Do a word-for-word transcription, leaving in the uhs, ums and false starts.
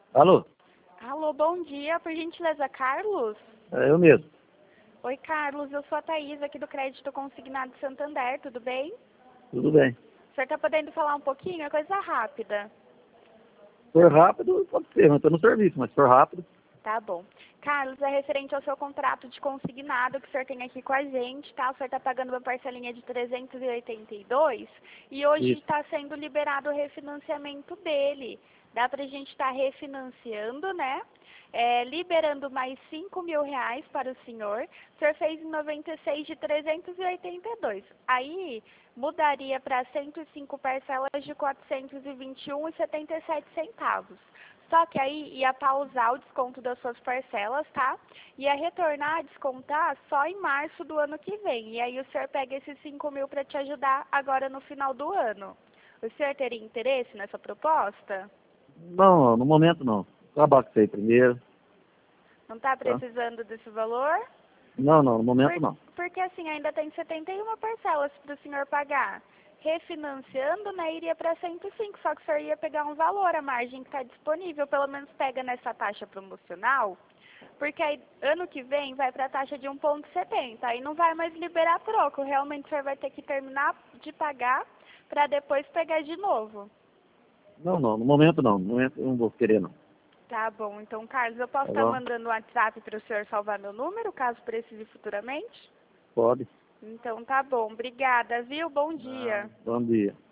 Alô? Alô, bom dia. Por gentileza, Carlos? É eu mesmo. Oi, Carlos. Eu sou a Thaís, aqui do Crédito Consignado Santander. Tudo bem? Tudo bem. O senhor está podendo falar um pouquinho? É coisa rápida. Se for rápido, pode ser. Eu estou no serviço, mas se for rápido... Tá bom. Carlos, é referente ao seu contrato de consignado que o senhor tem aqui com a gente, tá? O senhor está pagando uma parcelinha de trezentos e oitenta e dois e hoje Isso. está sendo liberado o refinanciamento dele. Dá pra gente estar refinanciando, né? É, liberando mais cinco mil reais para o senhor. O senhor fez em noventa e seis de trezentos e oitenta e dois. Aí mudaria para cento e cinco parcelas de quatrocentos e vinte e um reais e setenta e sete centavos. Só que aí ia pausar o desconto das suas parcelas, tá? Ia retornar a descontar só em março do ano que vem. E aí o senhor pega esses cinco mil para te ajudar agora no final do ano. O senhor teria interesse nessa proposta? Não, no momento não. Acabar com isso aí primeiro, Não está tá? precisando desse valor? Não, não, no momento Por, não. porque assim, ainda tem setenta e uma parcelas para o senhor pagar. Refinanciando, né, iria para cento e cinco, só que o senhor ia pegar um valor, a margem que está disponível, pelo menos pega nessa taxa promocional, porque aí ano que vem vai para a taxa de um vírgula setenta, aí não vai mais liberar troco, realmente o senhor vai ter que terminar de pagar para depois pegar de novo. Não, não, no momento não. No momento eu não vou querer não. Tá bom, então Carlos, eu posso Tá estar bom? mandando um WhatsApp para o senhor salvar meu número, caso precise futuramente? Pode. Então tá bom, obrigada, viu? Bom Ah, dia. bom dia.